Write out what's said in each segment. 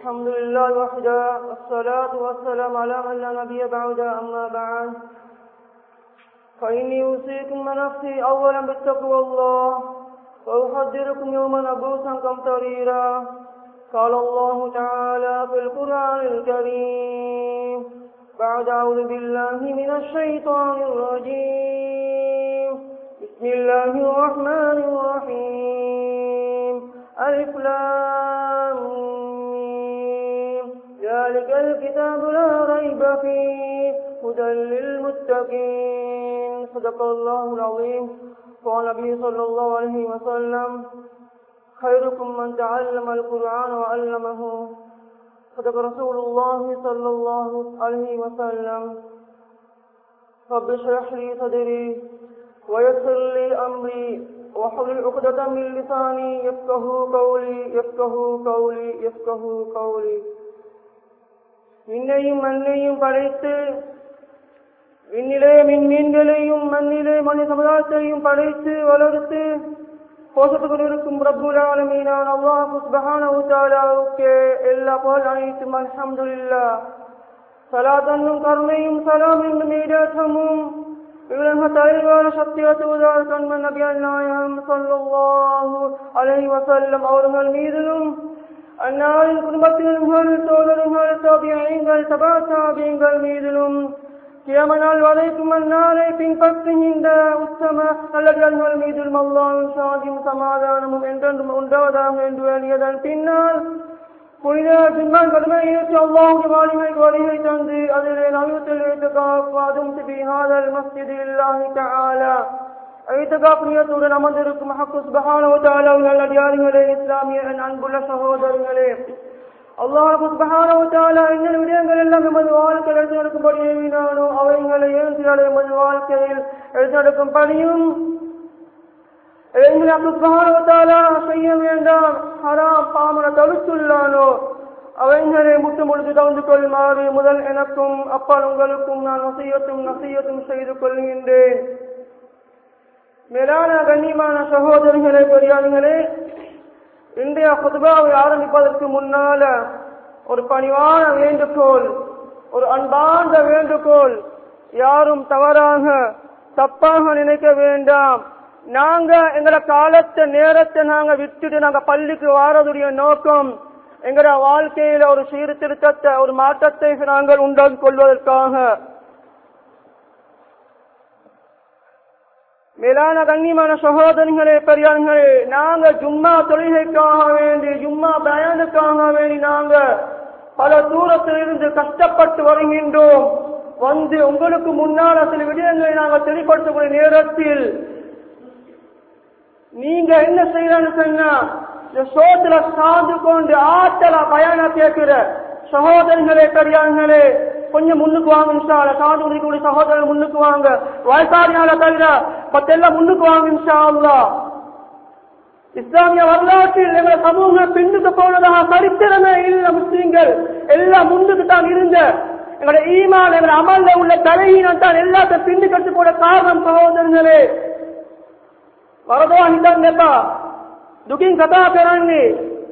الحمد لله وحده والصلاة والسلام على من لا نبي بعده أما بعد فإني أوصيكم ونفسي أولا بتقوى الله وأحذركم يوما عبوسا قمطريرا قال الله تعالى في القرآن الكريم بعد أعوذ بالله من الشيطان الرجيم بسم الله الرحمن الرحيم ألف لام ميم ذلك الكتاب لا ريب فيه هدى للمتقين صدق الله العظيم. قال النبي صلى الله عليه وسلم خيركم من تعلم القرآن وعلمه. صدق رسول الله صلى الله عليه وسلم. رب اشرح لي صدري ويسر لي أمري واحلل عقدة من لساني يفقهوا قولي. விண்ணையும் மண்ணையும் படைத்து விண்ணிலே விண்மீன்களையும் மண்ணிலே மனித சமுதாயத்தையும் படைத்து வளர்த்து போஷத்துக் கொண்டிருக்கும் ரப்புல் ஆலமீனான அல்லாஹ் சுப்ஹானஹு வ தஆலாவுக்கு எல்லா புகழ் அனைத்தும் அல்ஹம்துலில்லாஹ். ஸலாத்தும் கருணையும் சலாம் என்னும் ஈடேற்றமும் இவரது தலைவான சத்திய தூதர் கண்மன் நபிகள் நாயகம் ஸல்லல்லாஹு அலைஹி வஸல்லம் அவர்கள் மீதிலும் அன்னாரின் குடும்பத்தினர்கள் தோழர்கள் தாபிஈன்கள் தபா தாபிஈன்கள் மீதிலும் கியாமத் வரைக்கும் அன்னாரை பின்பற்றுகின்ற உத்தம நல்லடியார்கள் மீதிலும் அல்லாஹ்வின் சாந்தியும் சமாதானமும் என்றென்றும் உண்டாவதாக என்று வேண்டியதன் பின்னால் புனித ஜும்மான் கடமையை ஏற்று அல்லாஹ்வுடைய மாளிகைக்கு வருகை தந்து அதிலே நவீனத்தில் இஅ்திகாஃப் பிஹாதல் மஸ்ஜிதில்லாஹி தஆலா இஅ்திகாஃப் நியத்துடன் அமர்ந்திருக்கும் ஹக் சுப்ஹானஹு வ தஆலாவின் நல்லடியார்களே, இஸ்லாமிய அன்புள்ள சகோதரர்களே, அல்லாஹ் சுப்ஹானஹு வ தஆலா இந்த விடயங்கள் எல்லாம் நமது வாழ்க்கையில் எடுத்து நடக்கும்படி ஏவினானோ அவைகளை ஏற்றினாலே நமது வாழ்க்கையில் எடுத்து நடக்கும்படியும் செய்ய வேண்டாம் ஹராம் பாமர தடுத்துள்ளானோ அவைகளை முட்டு முழுது தகுந்து கொள்ளுமாறு முதல் எனக்கும் அப்பால் உங்களுக்கும் நான் நசியத்தும் செய்து கொள்கின்றேன். மேலான கண்ணியமான சகோதரர்களே, பெரியார்களே, இன்றைய குத்பாவை ஆரம்பிப்பதற்கு முன்னால ஒரு பணிவான வேண்டுகோள், ஒரு அன்பார்ந்த வேண்டுகோள். யாரும் தப்பாக நினைக்க வேண்டாம். நாங்க எங்கட காலத்தை நேரத்தை நாங்க விட்டுட்டு நாங்க பள்ளிக்கு வாரதுடைய நோக்கம் எங்கட வாழ்க்கையில ஒரு சீர்திருத்தத்தை ஒரு மாற்றத்தை நாங்கள் உண்டாக்கி கொள்வதற்காக. மேலான கண்ணியமான சகோதரர்களே, பெரியார்களே, நாங்க ஜும்மா தொழுகைக்காக வேண்டி ஜும்மா பயானுக்காக வேண்டி நாங்க பல தூரத்திலிருந்து கஷ்டப்பட்டு வருகின்றோம். வந்து உங்களுக்கு முன்னால சில விடயங்களை நாங்கள் தெளிப்படுத்தக்கூடிய நேரத்தில் நீங்க என்ன செய்யறன்னு சொன்னா இந்த சோத்துல சார்ந்து கொண்டு ஆற்றலா பயான கேட்கிற சகோதரர்களே, பெரியார்களே, கொஞ்சம் முன்னுக்கு வாங்க. இன்ஷா அல்லாஹ் சார்ந்து கொண்டிருக்கக்கூடிய சகோதரர்கள் முன்னுக்கு வாங்க. வயசாரியால தவிர மத்தெல்லாம் முன்னுக்கு வாங்க இன்ஷா அல்லாஹ். இஸ்லாமிய வரலாற்றில் எங்களை சமூகம் பின்னுக்கு போனதாக சரித்திரமே இல்ல. முஸ்லிம்கள் எல்லாம் முன்னுக்கு தான் இருந்த எங்களுடைய ஈமான் எங்களுடைய அமல்ல உள்ள தலையினம் தான் எல்லாத்தையும் பின்னுக்கு எடுத்து போட காரணம். சகோதரர்களே, வரதோ හිතන්න එපා. දුකින් කතා කරන්නේ.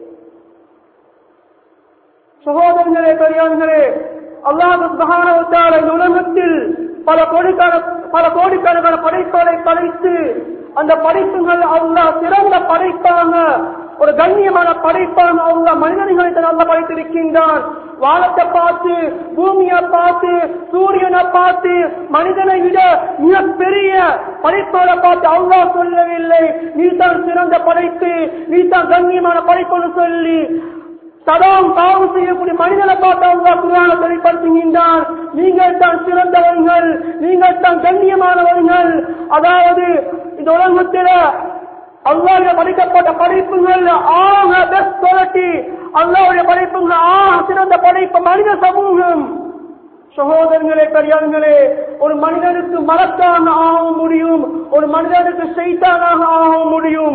சகோதரர்களே, பெரியார்களே, அல்லாஹ் சுப்ஹானஹு வ தஆலா இந்த உலகத்தில் பல கோடிக்கணக்கான படைப்புகளை படைத்து அந்த படைப்புகள் அல்லாஹ் சிறந்த படைப்பாக ஒரு கண்ணியமான படைப்பாக அல்லாஹ் மனிதர்களை அல்லாஹ் படைத்திருக்கின்றான். வானத்தை பார்த்து, பூமியை பார்த்து, சூரியனை பார்த்து, மனிதனை விட மிக பெரிய படைப்புகளை பார்த்து அல்லாஹ் சொல்லவில்லை நீ தான் சிறந்த படைப்பு, நீ தான் கண்ணியமான படைப்புன்னு சொல்லி சதாம் பாவம் செய்யக்கூடிய மனிதனை பார்த்து அல்லாஹ் குர்ஆனை வெளிப்படுத்துகின்றான். நீங்கள் தான் சிறந்தவர்கள், நீங்கள் தான் கண்ணியமானவர்கள். அதாவது இந்த உலகத்தில் அல்லாஹ்வுடைய படைக்கப்பட்ட படைப்புகள் ஆக பெஸ்ட் குவாலிட்டி, அல்லாஹ்வுடைய படைப்புகள் ஆக சிறந்த படைப்பு மனித சமூகம். சகோதரர்களே, பெரியார்களே, ஒரு மனிதனுக்கு மலக்காக ஆக முடியும், ஒரு மனிதனுக்கு ஷைத்தானாக ஆக முடியும்.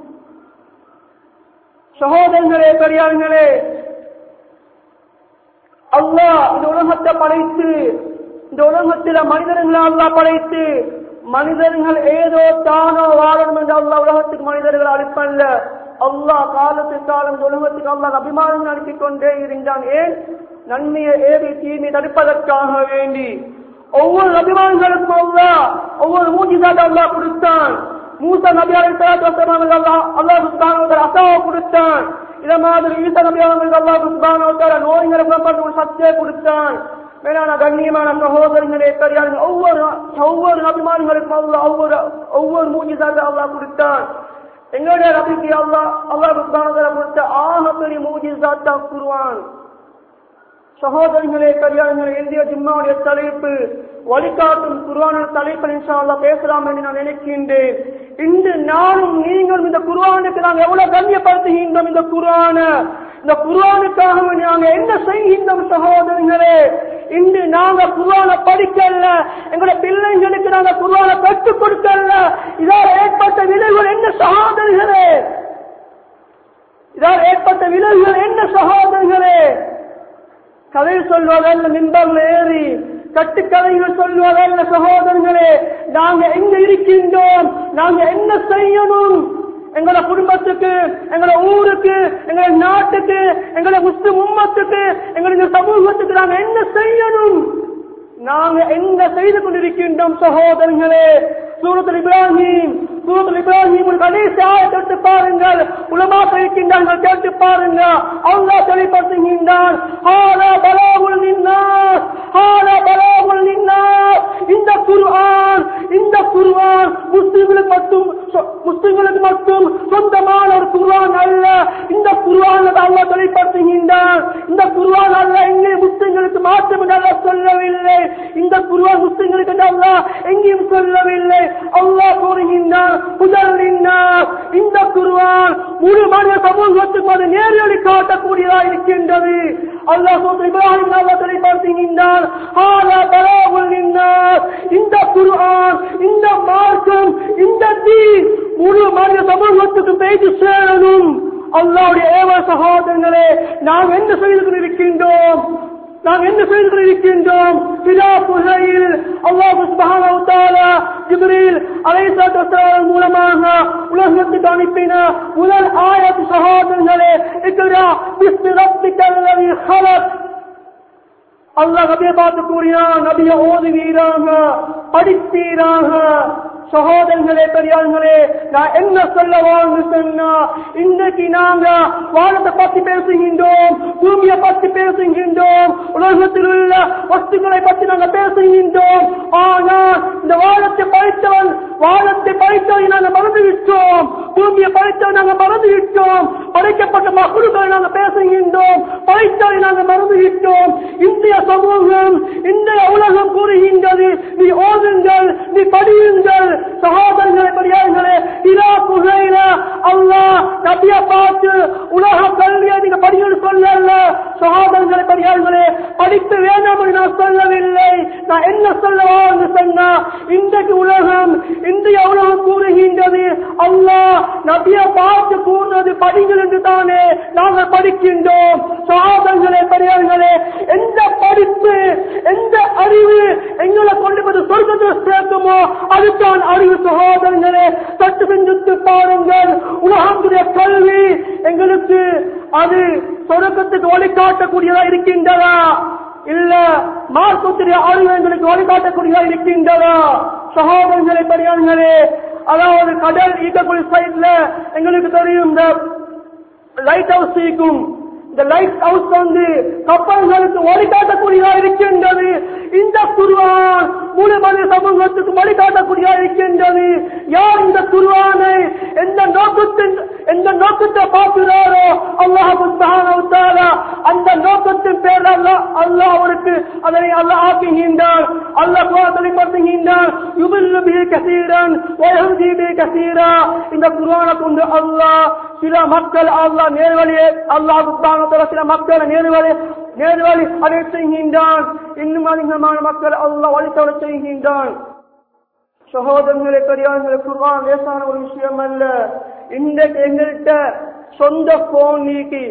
சகோதரர்களே, பெரியார்களே, அல்லாஹ் இந்த உலகத்தை படைத்து இந்த உலகத்தில் மனிதர்களை அல்லாஹ் படைத்து மனிதர்கள் ஏதோ தானோ வாழணும் என்று அல்லாஹ் உலகத்துக்கு மனிதர்கள் அளிப்பல்ல. அல்லாஹ் காலத்துக்கு காலம் உலகத்துக்கு அல்லாஹ் அபிமானம் நடத்தி கொண்டே இருந்தான். ஏன்? நன்மையை ஏவி தீமை தடுப்பதற்காக வேண்டி. ஒவ்வொரு அபிமானங்களுக்கும் அல்லாஹ் ஒவ்வொரு மூஜிசாத் அல்லாஹ் கொடுத்தான். மூசா நபி அலைஹிஸ்ஸலாத்து வஸலாம் அல்லாஹ் சுப்ஹானஹு வ தஆலா அசாவை கொடுத்தான். இத மாதிரி ஈசா நபி அவர்கள் அல்லாஹ் சுப்ஹானஹு வ தஆலா நோய்களை குணப்படுத்த ஒரு சக்தியை கொடுத்தான். மேலான கண்ணியமான சகோதரர்களே, பெரியார்கள், ஒவ்வொரு அபிமானங்களுக்கும் அல்லாஹ் ஒவ்வொரு மூஜிசாத்தை அல்லாஹ் கொடுத்தான். எங்களுடைய நபிக்கு அல்லாஹ் சுப்ஹானஹு வ தஆலா கொடுத்த ஆகப்பெரிய மூஜிசாத் தான் குர்ஆன். சகோதரர்களே, பெரியார்களே, இந்திய ஜும்மாவுடைய தலைப்பு வழிகாட்டும் குர்ஆன் தலைப்பில் இன்ஷா அல்லாஹ் பேசலாம் என்று நான் நினைக்கின்றேன். இன்று நானும் நீங்களும் இந்த குர்ஆனுக்கு நாங்கள் எவ்வளவு கண்ணியப்படுத்துகின்றோம். இந்த குர்ஆனுக்காக நாங்கள் என்ன செய்கின்றோம் சகோதரர்களே? இன்று நாங்க குர்ஆனை படிக்கல, எங்களுடைய பிள்ளைங்களுக்கு நாங்க குர்ஆனை கற்றுக் கொடுக்கல. இதால் ஏற்பட்ட விளைவுகள் என்ன சகோதரர்களே? கதை சொல்வதல்ல, மிம்பர்ல ஏறி கட்டுக்கதைகள் சொல்வதல்ல சகோதரர்களே. நாங்க எங்க இருக்கின்றோம், நாங்க என்ன செய்யணும், எங்களோட குடும்பத்துக்கு, எங்களோட ஊருக்கு, எங்களோட நாட்டுக்கு, எங்களோட முஸ்லிம் உம்மத்துக்கு, எங்களுடைய சமூகத்துக்கு நாங்க என்ன செய்யணும், நாங்க என்ன செய்து கொண்டிருக்கின்றோம் சகோதரர்களே? சூரத்துல் இப்ராஹிம் கடைசி ஆயத்தை எடுத்து பாருங்கள். உலமாக்கள் இருக்கின்றார்கள், கேட்டு பாருங்க. அல்லாஹ் தெளிவுபடுத்துகின்றான், இந்த குர்ஆன் முஸ்லிம்களுக்கு மட்டும் சொந்தமான ஒரு குர்ஆன் அல்ல. இந்த குர்ஆன் அல்லாஹ் தெளிவுபடுத்துகின்றான். இந்த குர்ஆன் அல்லாஹ் எங்கே முஸ்லிம்களுக்கு மாற்றம் என்று அல்லாஹ் சொல்லவில்லை. இந்த குர்ஆன் முஸ்லிம்களுக்கு அல்லாஹ் எங்கேயும் சொல்லவில்லை. அல்லாஹ் கூறுகின்றான், இந்த குர்ஆன் முழு மனித சமூகத்துக்கு நேரடி காட்டக்கூடியதாக இருக்கின்றது. அல்லாஹ் இப்ராஹிம் அல்லாஹ் தெளிவுபடுத்துகின்றான், இந்த குர்ஆன், இந்த மார்க்கம், இந்த தீன் முழு மனித சமூகத்துக்கு பேச்சு சேரணும். அல்லாஹ்வுடைய ஏவல் சகோதரர்களே, நாம் என்ன செய்து கொண்டிருக்கின்றோம்? அல்லாஹ் சுப்ஹானஹு வ தஆலா ஜிப்ரீல் அலைஹிஸ்ஸலாத்து வஸலாம் மூலமாக உலகத்துக்கு அனுப்பின முதல் ஆயத் சகோதரர்களே, இக்ரா பிஸ்மி ரப்பிக்கல் லதீ ஹலக். அல்லாஹ் நபியை பார்த்து கூறினான், நபியை ஓதுவீராக, படிப்பீராக. சகோதரர்களே, பெரியார்களே, நான் என்ன சொல்ல சொன்னா, இன்றைக்கு நாங்க வானத்தை பற்றி பேசுகின்றோம், பூமியை பற்றி பேசுகின்றோம், உலகத்தில் உள்ள வஸ்துக்களை பற்றி நாங்கள் பேசுகின்றோம். ஆனால் இந்த வானத்தை படைத்தவனை நாங்கள் மறந்துவிட்டோம், பூமியை படைத்தவனை நாங்கள் மறந்துவிட்டோம், படைக்கப்பட்ட மக்களை நாங்கள் பேசுகின்றோம், படைத்தவனை நாங்கள் மறந்துவிட்டோம். இந்திய சமூகம், இந்திய உலகம் கூறுகின்றது, நீ ஓதுங்கள், நீ படியுங்கள். சகோதரர்களே, பெரியார்களே, அல்லாஹ் நபியை பார்த்து உலக கல்வியை நீங்க படிக்கணும் சொல்லல. சகோதரர்களே, பெரியார்களே, படித்து வேண்டாம் என்று நான் சொல்லவில்லை. நான் என்ன சொல்லவான்னு சொன்னா, இன்றைக்கு இந்திய உலகம் கூறுகின்றது, அல்லாஹ் நபியை பார்த்து கூறுவது படிங்கள் என்று தானே நாங்கள் படிக்கின்றோம். சகோதரர்களே, பெரியார்களே, எந்த படிப்பு, எந்த அறிவு எங்களை கொண்டு போய் சொர்க்கத்தில் சேர்க்குமோ அதுதான் அறிவு. சகோதரர்களே, சற்று சிந்தித்து பாருங்கள். உலகத்துடைய கல்வி எங்களுக்கு அது சொர்க்கத்துக்கு வழிகாட்டக்கூடியதா இருக்கின்றதா, இல்ல மார்க்கத்துடைய அறிவு எங்களுக்கு வழிகாட்டக்கூடியதா இருக்கின்றதா? சகோதரர்களே, பெரியார்களே, அதாவது கடல் ஈக்கக்கூடிய சைட்ல எங்களுக்கு தெரியும் இந்த லைட் ஹவுஸ் இருக்கும். இந்த லைட் ஹவுஸ் கப்பல்களுக்கு வழிகாட்டக்கூடியதா இருக்கின்றது. இந்த குர்ஆன் முழு மனித சமூகத்துக்கு வழிகாட்டக்கூடியதா இருக்கின்றது. யார் இந்த குர்ஆனை எந்த நோக்கத்தை பார்க்கிறாரோ அல்லாஹ் சுப்ஹானஹு வ தஆலா அந்த நோக்கத்தின் பேர் அல்லாஹ் அவருக்கு அதனை அல்லாஹ் ஆக்குகின்றான். அல்லாஹ் குர்ஆனை படிக்கின்றான், யுபில்லு பிஹி கஸீரன் வ யஹ்தி பிஹி கஸீரா. இந்த குர்ஆனை கொண்டு அல்லாஹ் சில மக்கள் அல்லாஹ் நேர்வழியை அல்லாஹ் சுப்ஹானஹு வ தஆலா சில மக்களை நேர்வழி அடைய செய்கின்றான். இன்னும் அதிகமான மக்கள் அல்லாஹ் வழித்தோட செய்கின்றான். சகோதரர்களே, பெரியார்களே, குர்ஆன் லேசான ஒரு விஷயம் அல்ல. இன்றைக்கு எங்கள்கிட்ட சொந்த போன் நீக்கி,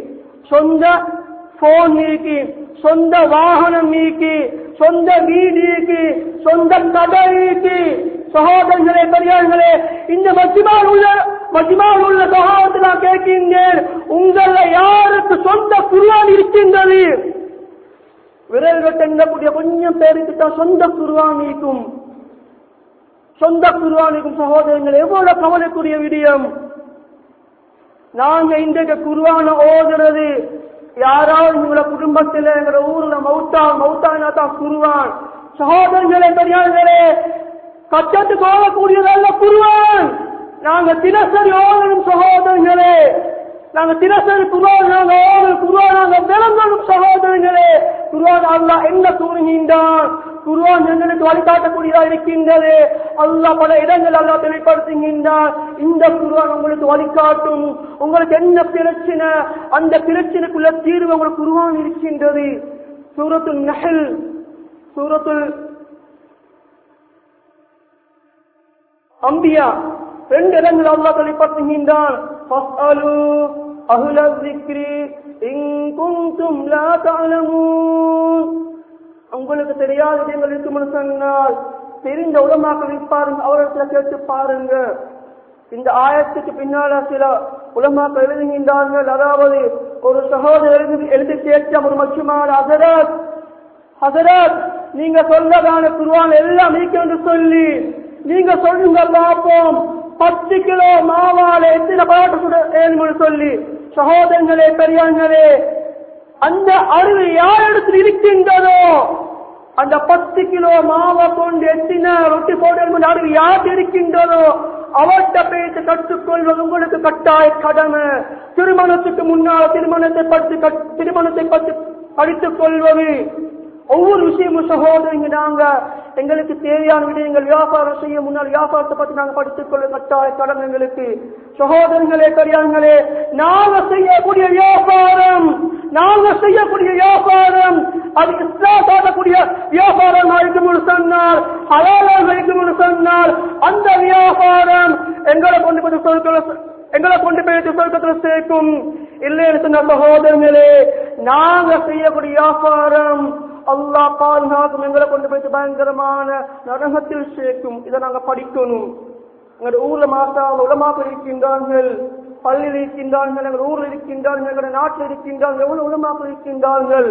சொந்த வாகனம் நீக்கி, சொந்த வீடு நீக்கி, சொந்த கடை நீக்கி, சகோதரர்களே, பெரியார்களே, இந்த மஜ்மாவில் உள்ள சகோதரத்தை நான் கேட்கின்றேன், உங்கள யாருக்கு சொந்த குர்ஆன் இருக்கின்றது? விரல் வெட்டக்கூடிய கொஞ்சம் பேருக்கு தான் சொந்த குர்ஆன் இருக்கும். சொந்த குர்ஆன் இருக்கும். சகோதரர்கள், எவ்வளவு கவலைக்குரிய விடயம். நாங்க இன்றைக்கு குர்ஆன ஓதுறது, யாராவது உங்களோட குடும்பத்தில் எங்களோட ஊர்ல மௌத்தானா தான் குர்ஆன். சகோதரர்களே, பெரியார்களே, கச்சத்துக்கு ஓதக்கூடியதல்ல குர்ஆன். நாங்க தினசரி ஓதணும் சகோதரர்களே. நாங்க தினசரி குர்ஆன் நாங்க ஓதணும், குர்ஆன் நாங்க விளங்கணும் சகோதரர்களே. குர்ஆன் அல்லாஹ் என்ன கூறுகின்றான்? குர்ஆன் எங்களுக்கு வழிகாட்டக்கூடியதாக இருக்கின்றது. அல்லாஹ் பல இடங்கள் அல்லாஹ் தெளிவுபடுத்துகின்றான். இந்த குர்ஆன் உங்களுக்கு வழிகாட்டும். உங்களுக்கு என்ன பிரச்சனை, அந்த பிரச்சனைக்குள்ள தீர்வு உங்களுக்கு குர்ஆன் இருக்கின்றது. சூரத்துல் நஹல், சூரத்துல் அம்பியா, 2 இடங்கள் அல்லாஹ் தெளிவுபடுத்துகின்றான். ஃபஸ்அலு அஹ்ல ذிக்ரி இன் குன்தும் லா தஅலமூன். உங்களுக்கு தெரியாத விஷயங்கள் இருக்கும்னு சொன்னால் தெரிந்த உலமாக்கள் இருப்பாருங்க, அவர்களை கேட்டு பாருங்க. இந்த ஆயத்துக்கு பின்னால சில உலமாக்கள் எழுதுகின்றார்கள். அதாவது ஒரு சகோதரர் எழுதி கேட்ட ஒரு மச்சுமான ஹசரத், நீங்க சொல்லதான குர்ஆன் எல்லாம் நீக்கென்று சொல்லி நீங்க சொல்லுங்க பார்ப்போம், 10 கிலோ மாவால எத்தனை பாட்டு சொல்லி. சகோதரர்களே, பெரியார்களே, அந்த அறிவு யார் இடத்தில் இருக்கின்றதோ அந்த 10 கிலோ மாவை கொண்டு எத்தனை ரொட்டி போட அறிவு யார் இருக்கின்றதோ அவர்கிட்ட பேசி கற்றுக்கொள்வது உங்களுக்கு கட்டாய கடமை. திருமணத்துக்கு முன்னால் திருமணத்தை பற்றி படித்துக் கொள்வது ஒவ்வொரு விஷயமும் சகோதரங்க. நாங்க எங்களுக்கு தேவையான விடயங்கள் வியாபாரம் செய்ய முன்னால் வியாபாரத்தை பற்றி நாங்க படித்துக் கொள்ள கட்டாய கடமை எங்களுக்கு. சகோதரர்களே, பெரியார்களே, நாங்க செய்யக்கூடிய வியாபாரம் அது இஸ்லாம் காட்டக்கூடிய வியாபாரம் இருக்கும்னு சொன்னால், ஹலாலாக இருக்கும்னு சொன்னால், அந்த வியாபாரம் எங்களை கொண்டு போய் சொர்க்கத்தில் சேர்க்கும். இல்லைன்னு சொன்ன சகோதரர்களே, நாங்க செய்யக்கூடிய வியாபாரம் அல்லாஹ் பாதுகாக்கும், எங்களை கொண்டு போய் பயங்கரமான நரகத்தில் சேர்க்கும். இதை நாங்க படிக்கணும். எங்க ஊர்ல உலமாக்கள் இருக்கின்றார்கள், பள்ளியில் இருக்கின்றார்கள், எங்கள் ஊரில் இருக்கின்றார்கள், எங்களுடைய நாட்டில் இருக்கின்றார்கள், எவ்வளவு உலமாக்கள் இருக்கின்றார்கள்.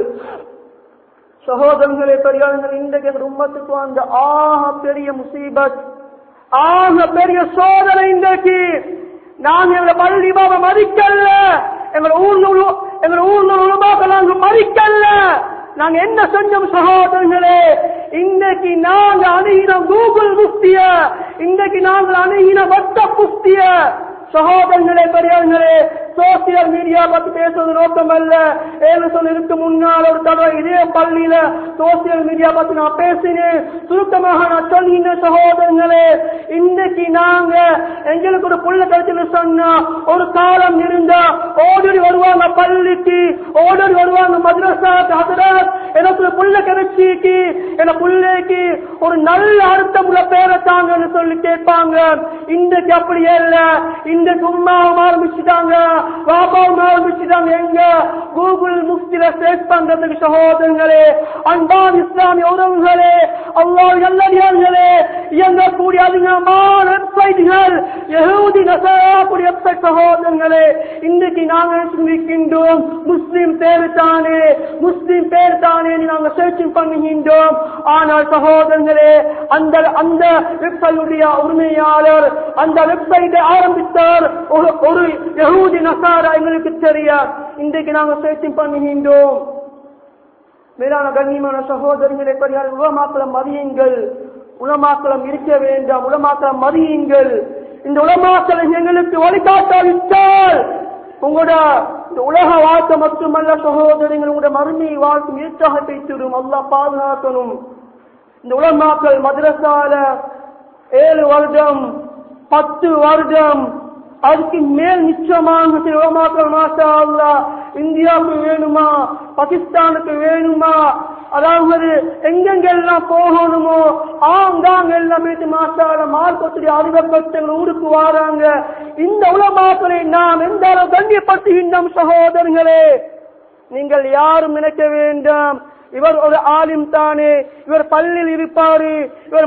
சகோதரர்களே, பெரியார்கள், இன்றைக்கு எங்கள் உம்மத்துக்கு அந்த ஆக பெரிய முசீபத், ஆக பெரிய சோதனை இன்றைக்கு. நாங்க எங்களை பள்ளி பாபா மதிக்கல்ல, எங்கள் ஊர்ல உலமாக்கள் நாங்க மதிக்கல்ல. நாங்க என்ன செஞ்சோம் சகோதரர்களே? இன்றைக்கு நாங்க அணுகினோம் கூகுள் முஃப்திய, இன்றைக்கு நாங்கள் அணுகினோம் வாட்ஸ்அப் முஃப்திய. சகோதரர்களே, பெரியார்களே, சோசியல் மீடியா பத்தி பேசுவது நோக்கம் அல்ல. ஏழு சொல்லிருக்கு முன்னால் ஒரு தடவை இதே பள்ளியில சோசியல் மீடியா பத்தி நான் பேசினேன். சுருக்கமாக நான் சொல்லினேன் சகோதரர்களே, இன்னைக்கு நாங்க எங்களுக்கு ஒரு புள்ள கருத்துல சொன்னா ஒரு காலம் இருந்தா ஓடி வருவாங்க பள்ளிக்கு, ஓடி வருவாங்க மദ്രஸாக்கு. ஹதரத், எனக்கு ஒரு புள்ள கிடைச்சிக்கு, என் புள்ளைக்கு ஒரு நல்ல அர்த்தம் உள்ள பேரை தாங்கன்னு சொல்லி கேட்பாங்க. இன்றைக்கு அப்படியே இல்ல. இன்றைக்கு உம்மாவும் ஆரம்பிச்சுட்டாங்க, பாபாவும் ஆரம்பிச்சுட்டாங்க. எங்க கூகுள் முஃப்தில சர்ச் பண்றதுக்கு. சகோதரர்களே, அன்பான இஸ்லாமிய உறவுகளே, அல்லாஹ் நல்லடியார்களே, இயங்கக்கூடிய அதிகமான வெப்சைட்டுகள், யஹூதி நஸாரா கூடிய வெப்சைட். சகோதரர்களே, இன்றைக்கு நாங்கள் சிந்திக்கின்றோம் முஸ்லிம் பேர் தானே, முஸ்லிம் பேர் தானே நாங்க சர்ச்சிங் பண்ணுகின்றோம். ஆனால் சகோதரர்களே, அந்த வெப்சைட்டுடைய உரிமையாளர், அந்த வெப்சைட்டை ஆரம்பித்தார் ஒரு யஹூதி நஸாரா. எங்களுக்கு தெரியா, இன்றைக்கு நாங்க சர்ச்சிங் பண்ணுகின்றோம். மேலான கண்ணியமான சகோதரர்களே, பெரியார், உலமாக்களம் மதியுங்கள், உலமாக்களம் இருக்க வேண்டாம், உலமாக்களம் மதியுங்கள். இந்த உலமாக்களை எங்களுக்கு வழிகாட்டாவிட்டால் உங்களோட உலக வாழ்க்கை மட்டுமல்ல சகோதரர்கள், உங்களுடைய மறுமை வாழ்க்கை ஏற்றாக பேசிடும். அல்லாஹ் பாதுகாக்கணும். இந்த உலமாக்கள் மദ്രஸால 7 வருடம் 10 வருடம் அதுக்கு மேல் நிச்சயமாக உலமாக்கள் மாஷா அல்லாஹ் இந்தியாவுக்கு வேணுமா, பாகிஸ்தானுக்கு வேணுமா, அதாவது எங்கெங்கெல்லாம் போகணுமோ ஆங்காங்க எல்லாமே மாஷா அல்லாஹ் மார்க்கத்துடைய அறிவப்பட்ட ஊருக்கு வராங்க. இந்த உலமாக்களை நாம் எந்த அளவு கண்ணியப்படுத்துகின்றோம் சகோதரர்களே. நீங்கள் யாரும் நினைக்க வேண்டாம் இவர் ஒரு ஆலிம் தானே, இவர் பள்ளியில் இருப்பாரு, இவர்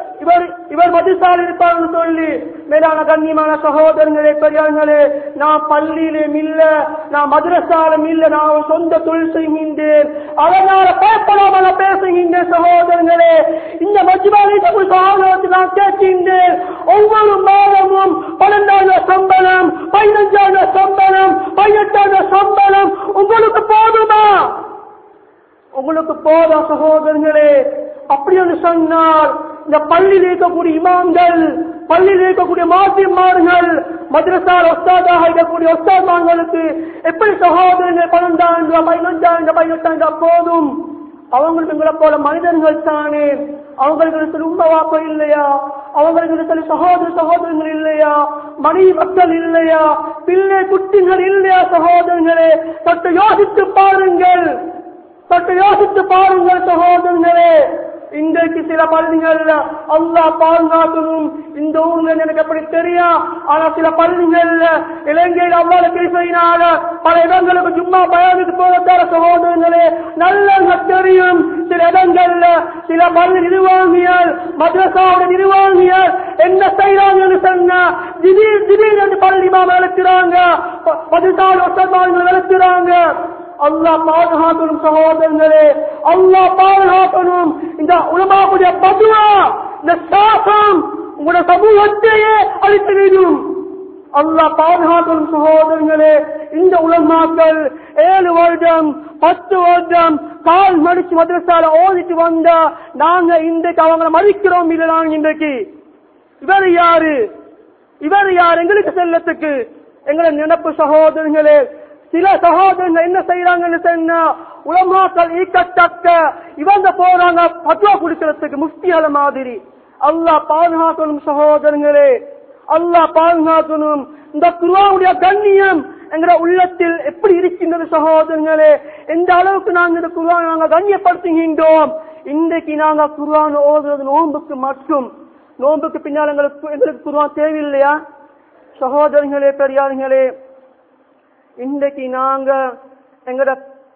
மதுசால் இருப்பார்னு சொல்லி மேலான கண்ணியமான சகோதரர்களே பெரியார்களே, நான் பள்ளியிலும் இல்ல, நான் மதுரசாலும் இல்ல, நான் சொந்த தொழில் செய்கின்றேன், அதனால பயப்படாம பேசுகின்றேன். சகோதரர்களே, இந்த மஜ்மாவை நான் கேட்கின்றேன், ஒவ்வொரு மாதமும் 12,000 சம்பளம், 15,000 சம்பளம், 18,000 சம்பளம் உங்களுக்கு போதுமா? உங்களுக்கு போதா சகோதரர்களே? அப்படி என்று சொன்னால் இந்த பள்ளியில் இருக்கக்கூடிய இமாம்கள், பள்ளியில் இருக்கக்கூடிய மாத்தியமார்கள், மദ്രസാல் உஸ்தாதாக இருக்கக்கூடிய உஸ்தாத்மார்களுக்கு எப்படி சகோதரர்கள் 12,000 15,000 18,000 போதும்? அவங்களுக்கு எங்களை போல மனிதர்கள் தானே, அவங்களுக்கு சில உண்மை வாப்ப இல்லையா, அவங்களுக்கு சில சகோதரர்கள் இல்லையா, மனைவி மக்கள் இல்லையா, பிள்ளை குட்டிகள் இல்லையா? சகோதரர்களே, சற்று யோசித்து பாருங்கள், சற்று யோசித்து பாருங்கள் சகோதரர்களே. இன்றைக்கு சில பள்ளிகள்ல அல்லாஹ் பாதுகாக்கணும், இந்த ஊர்ல எனக்கு எப்படி தெரியும், ஆனா சில பள்ளிகள்ல இலங்கையில் அல்லாஹ் கிருபையினால பல இடங்களுக்கு சும்மா பயானுக்கு போகத்தார சகோதரர்களே நல்ல தெரியும். சில இடங்கள்ல சில பள்ளி நிர்வாகிகள், மദ്രസാவுடைய நிர்வாகிகள் என்ன செய்யறாங்கன்னு சொன்னா திடீரென்று பள்ளி மாம வளர்க்கிறாங்க, மദ്രസാவுடைய வளர்க்கிறாங்க. அல்லாஹ் பாதுகாக்கணும் சகோதரர்களே, அல்லாஹ் பாதுகாக்கணும். இந்த உலமாவுடைய பதுவா, இந்த சாசம் உங்களுடைய சமூகத்தையே அழித்து விடும். அல்லாஹ் பாதுகாக்கணும் சகோதரர்களே. இந்த உலமாக்கள் 7 வருடம் 10 வருடம் கால் மடிச்சு மദ്രസാல ஓதிட்டு வந்தா நாங்க இன்றைக்கு அவங்களை மதிக்கிறோம் இல்லை? நாங்க இன்றைக்கு இவர் யாரு எங்களுக்கு செல்லத்துக்கு? எங்களை நினைப்பு சகோதரர்களே. சில சகோதரர்கள் என்ன செய்யறாங்கன்னு சொன்னா, உலமாக்கள் ஈக்கத்தக்க இவங்க போறாங்க பத்வா குடிக்கிறதுக்கு முஃப்தியால மாதிரி. அல்லாஹ் பாதுகாக்கணும் சகோதரர்களே, அல்லாஹ் பாதுகாக்கணும். இந்த குர்ஆனுடைய கண்ணியம் என்கிற உள்ளத்தில் எப்படி இருக்கின்றது சகோதரர்களே? எந்த அளவுக்கு நாங்கள் இந்த குர்ஆனை நாங்கள் கண்ணியப்படுத்துகின்றோம். இன்றைக்கு நாங்கள் குர்ஆன் ஓதுறது நோன்புக்கு மட்டும், நோன்புக்கு பின்னால் எங்களுக்கு குர்ஆன் தேவையில்லையா? சகோதரர்களே பெரியார்களே, இன்றைக்கு நாங்க எங்கட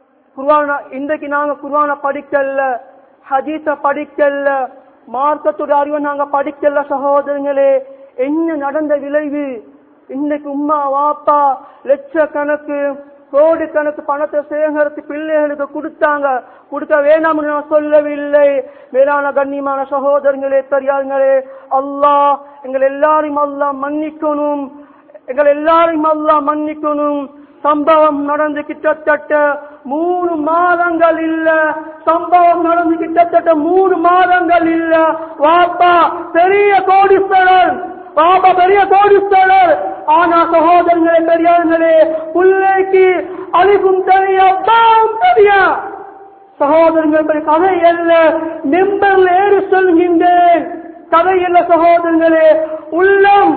குர்ஆனை படிக்கல, ஹதீஸ படிக்கல, மார்க்கத்துடைய அறிவை நாங்க படிக்கல சகோதரர்களே. என்ன நடந்த விளைவு? இன்னைக்கு உம்மா வாப்பா லட்சக்கணக்கு கோடி கணக்கு பணத்தை சேகரித்து பிள்ளைகளுக்கு கொடுத்தாங்க. கொடுக்க வேண்டாம் நான் சொல்லவில்லை. மேலான கண்ணியமான சகோதரர்களே பெரியார்களே, அல்லாஹ் எங்கள் எல்லாரையும் அல்லாஹ் மன்னிக்கணும், எங்கள் எல்லாரையும் அல்லாஹ் மன்னிக்கணும். சம்பவம் நடந்து கிட்டத்தட்ட 3 மாதங்கள் இல்ல, சம்பவம் நடந்து கிட்டத்தட்ட 3 மாதங்கள் இல்ல. வாப்பா பெரிய கோடீஸ்வரர், பாபா பெரிய கோடீஸ்வரர். ஆனா சகோதரர்களே பெரியார்களே, பிள்ளைக்கு அழிவும் தெரியா, பாவம் தெரியா. சகோதரர்கள் கதை அல்ல, மெம்பர்ல ஏறி சொல்கின்றேன், கதை அல்ல சகோதரர்களே. உள்ளம்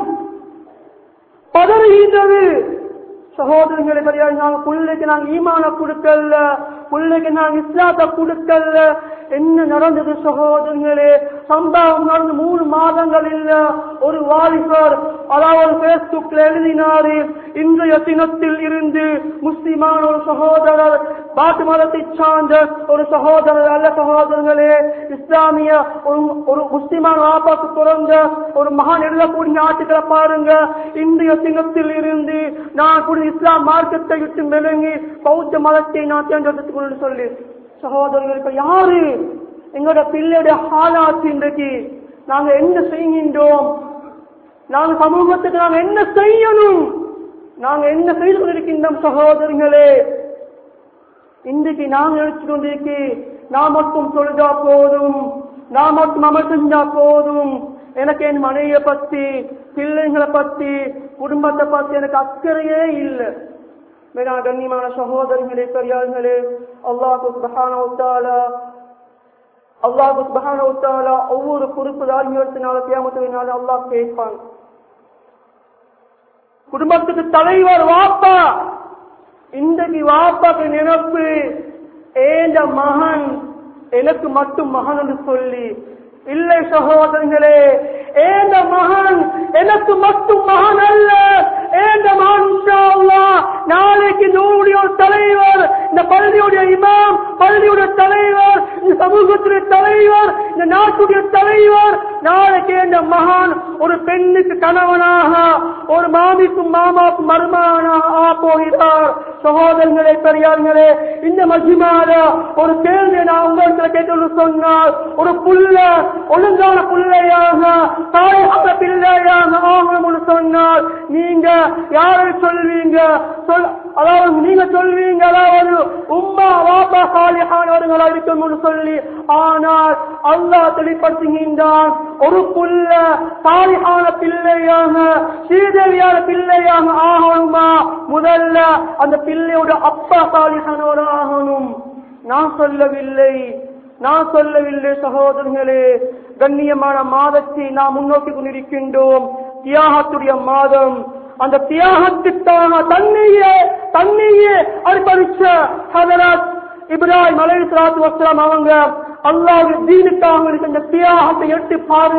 பதறுகின்றது சகோதரர்களே பெரியார். நாங்க பிள்ளைக்கு நாங்க ஈமான கொடுக்கல, பிள்ளைக்கு நாங்க இஸ்லாத்தை கொடுக்கல. என்ன நடந்தது சகோதரர்களே? சம்பவம் நடந்து 3 மாதங்கள் இல்ல. ஒரு வாலிபர் அதாவது பேஸ்புக்ல எழுதினாரு, இன்றைய தினத்தில் இருந்து முஸ்லிமான ஒரு சகோதரர், பாட்டு மதத்தை சார்ந்த ஒரு சகோதரர் அல்ல சகோதரர்களே, இஸ்லாமிய ஒரு முஸ்லிமான வாப்பாக்கு பிறந்த ஒரு மகான் எழுதக்கூடிய ஆட்டுக்களை பாருங்க. இன்றைய தினத்தில் இருந்து நான் கூட இஸ்லாம் மார்க்கத்தை விட்டு விளங்கி பௌத்த மதத்தை நான் தேர்ந்தெடுத்துக் கொண்டு சொல்லி சகோதரர்கள், இப்ப யாரு எங்களோட பிள்ளையுடைய ஹாலாத்து? இன்றைக்கு நாங்க என்ன செய்கின்றோம்? நாங்க சமூகத்துக்கு நாங்க என்ன செய்யணும்? நாங்க என்ன செய்து கொண்டிருக்கின்றோம் சகோதரர்களே? இன்றைக்கு நாங்க நினைச்சு கொண்டிருக்கு, நான் மட்டும் தொழுதா போதும், நான் மட்டும் அமல் செஞ்சா போதும், எனக்கு என் மனைவியை பத்தி, பிள்ளைங்களை பத்தி, குடும்பத்தை பத்தி எனக்கு அக்கறையே இல்லை. மேலான கண்ணியமான சகோதரர்களே பெரியார்களே, அல்லாஹ் சுப்ஹானஹு வ தஆலா ஒவ்வொரு பொறுப்புதாரியினால கியாமத்தினால அல்லாஹ் கேட்பான். குடும்பத்துக்கு தலைவர் வாப்பா. இன்றைக்கு வாப்பாக்கு நினைப்பு, ஏந்த மகன் எனக்கு மட்டும் மகன் என்று சொல்லி இல்லை சகோதரர்களே. ஏந்த மகன் எனக்கு மட்டும் மகன் அல்ல, ஏந்த மகன் இன்ஷா அல்லாஹ் நாளைக்கு நூறுடைய தலைவர், இந்த பள்ளியுடைய இமாம், பள்ளியுடைய தலைவர், இந்த சமூகத்துடைய தலைவர், இந்த நாட்டுடைய தலைவர், நாளைக்கு இந்த மகான் ஒரு பெண்ணுக்கு கணவனாக, ஒரு மாமிக்கும் மாமாக்கும் மருமகனாக போகிறார். சகோதரர்களே, பெரியார்களே, இந்த மஜ்மால ஒரு கேள்வியை நான் உங்களுக்கு கேட்டு சொன்னால், ஒரு புள்ள ஒழுங்கான பிள்ளையாக, தாயான பிள்ளையாக ஆகணும்னு சொன்னால் நீங்க யாரை சொல்வீங்க? அதாவது நீங்க சொல்வீங்க, அதாவது உம்மா வாப்பா சாலிஹானவர்களா இருக்கணும்னு சொல்லி. ஆனால் அல்லாஹ் தெளிப்படுத்துகின்றான், ஒரு புள்ள சாலிஹான பிள்ளையாக, ஸ்ரீதேவியான பிள்ளையாக ஆகணுமா, முதல்ல அந்த பிள்ளையோட அப்பா சாலிஹானவர ஆகணும். நான் சொல்லவில்லை சகோதரர்களே. கண்ணியமான மாதத்தை நாம் முன்னோக்கி கொண்டிருக்கின்றோம். தியாகத்துடைய மாதம். அந்த தியாகத்திற்காக தன்னையே அர்ப்பணிச்ச ஹஜரத் இப்ராஹிம் அலைஹிஸ்ஸலாத்து வஸ்ஸலாம் அவங்க அல்லாஹ்வுடைய தீனுக்காக இருக்கின்ற தியாகத்தை எடுத்து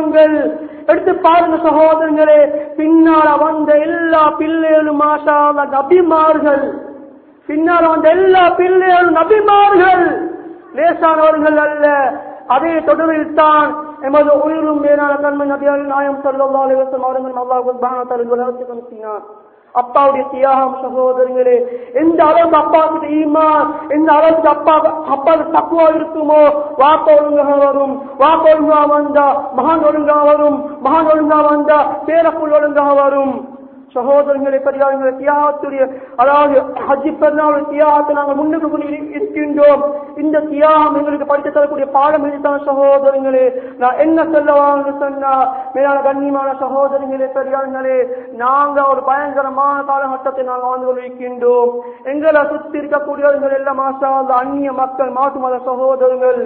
பாருங்க சகோதரர்களே. பின்னால வந்த எல்லா பிள்ளைகளும் மாஷா அல்லாஹ் நபிமார்கள். பின்னால் வந்த எல்லா பிள்ளைகளும் நபிமார்கள், லேசானவர்கள் அல்ல. அதே தொடரில் தான் எமது உயிரும் மேலான கண்மணி நபிகள் நாயகம் ஸல்லல்லாஹு அலைஹி வஸல்லம் அவர்கள் அல்லாஹ் சுப்ஹானஹு வ தஆலா வளர்த்துக்கினார். அப்பாவுடைய தியாகம் சகோதரர்களே, எந்த அளவுக்கு அப்பாவுக்கு ஈமான், எந்த அளவுக்கு அப்பாவுக்கு தக்குவா இருக்குமோ, வாப்பா ஒழுங்கா வரும், வாப்பா ஒழுங்கா வந்தா மகான் ஒழுங்கா வரும், மகான் ஒழுங்கா வந்தா பேரப்புள் ஒழுங்கா வரும். சகோதரர்களை பெரியார்களே, தியாகத்துடைய அதாவது ஹஜ்ஜி பெருநாளுடைய தியாகத்தை நாங்கள் முன்னுக்கு கொண்டு இருக்கின்றோம். இந்த தியாகம் எங்களுக்கு படித்து தரக்கூடிய பாடம் இதுதான் சகோதரர்களே. நான் என்ன சொல்லுவாங்க சொன்னா, மேலான கண்ணியமான சகோதரர்களே, பெரியார்களே, நாங்க ஒரு பயங்கரமான காலகட்டத்தை நாங்கள் வாழ்ந்து கொண்டிருக்கின்றோம். எங்களை சுற்றி இருக்கக்கூடியவர்கள் எல்லாம் மாஷா அல்லாஹ் அந்நிய மக்கள், மாட்டு மத சகோதரர்கள்.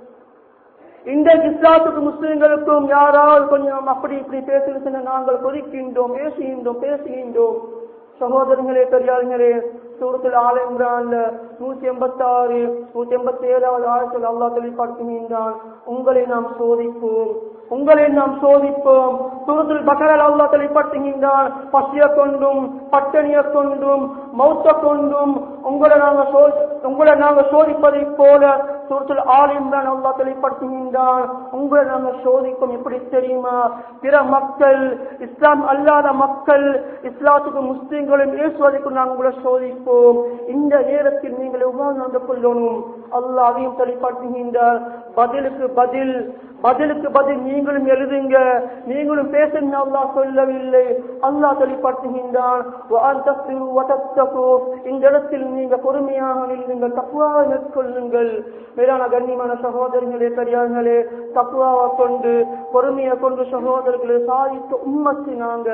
இந்த இஸ்லாத்துக்கு முஸ்லிம்களுக்கும் யாராவது கொஞ்சம் அப்படி இப்படி பேசுகின்ற நாங்கள் கொதிக்கின்றோம், பேசுகின்றோம். சகோதரர்களே, பெரியார்களே, சூரத்துல் ஆல இம்ரான்ல 186 187வது ஆயத்தில் அல்லாஹ் தெளிவுபடுத்துகின்றான், உங்களை நாம் சோதிப்போம். சூரத்துல் பக்ரால அல்லாஹ் தெளிவுபடுத்துகின்றான், பசிய கொண்டும் பட்டணிய கொண்டும் மௌத்த கொண்டும் உங்களை நாங்கள் சோதிப்பதை போல சூரத்துல் ஆல இம்ரான் அல்லாஹ் தெளிவுபடுத்துகின்றான், உங்களை நாங்கள் சோதிப்போம். எப்படி தெரியுமா? பிற மக்கள், இஸ்லாம் அல்லாத மக்கள், இஸ்லாத்துக்கு முஸ்லிம்களும் ஏசுவதற்கு நாங்கள் உங்களை சோதிப்போம். இந்த நேரத்தில் நீங்கள் எவ்வாறு நடந்து கொள்ளணும்? அல்லாஹ் அதையும் தெளிவுபடுத்துகின்றார். பதிலுக்கு பதில் நீங்களும் எழுதுங்க, நீங்களும் பேசுங்க. அல்லாஹ் சொல்லவில்லை, அல்லாஹ் தெளிவுபடுத்துகின்றான். இந்த இடத்தில் நீங்க பொறுமையாக நில்லுங்கள், தக்வாவை மேற்கொள்ளுங்கள். மேலான கண்ணியமான சகோதரர்களே, பெரியார்களே, தக்வாவை கொண்டு பொறுமையை கொண்டு சகோதரர்களை சாதித்த உம்மத்து நாங்க.